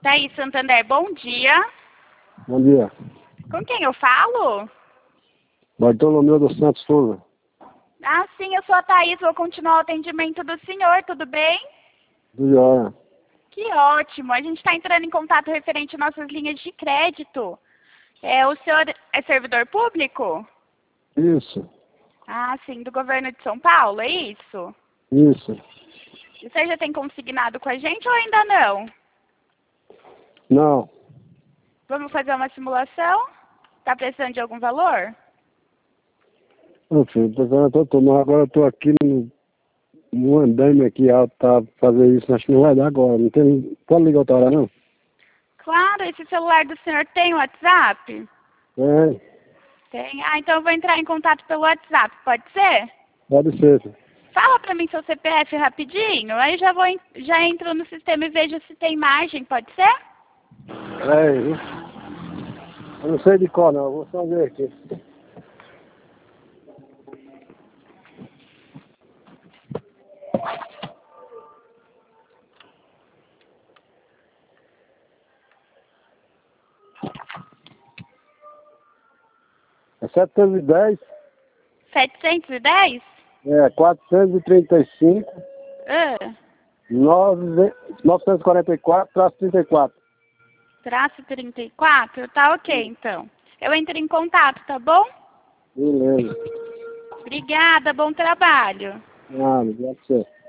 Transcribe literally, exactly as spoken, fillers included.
Thaís Santander, bom dia. Bom dia. Com quem eu falo? Bartolomeu dos Santos Souza. Ah, sim, eu sou a Thaís, vou continuar o atendimento do senhor, tudo bem? Do Joia. Que ótimo, a gente está entrando em contato referente às nossas linhas de crédito. É, o senhor é servidor público? Isso. Ah, sim, do governo de São Paulo, é isso? Isso. E você já tem consignado com a gente ou ainda não? Não. Vamos fazer uma simulação? Tá precisando de algum valor? Ô filho, agora eu tô tomando, agora eu tô aqui no, no andaime aqui alto, tá fazer isso, acho que não vai dar agora. Não tem. Pode ligar outra hora não? Claro, esse celular do senhor tem WhatsApp? É, Tem. Ah, então eu vou entrar em contato pelo WhatsApp, pode ser? pode ser. Filho. Fala pra mim seu C P F rapidinho, aí já vou en- já entro no sistema e vejo se tem margem, pode ser? É, viu? Eu não sei de qual não, eu vou só ver aqui. É setecentos e dez, setecentos e dez? é quatrocentos e trinta e cinco, Ah, nove, novecentos e quarenta e quatro, traço trinta e quatro. traço trinta e quatro? Tá ok, então. Eu entro em contato, tá bom? Beleza. Obrigada, bom trabalho. Ah, obrigado a você.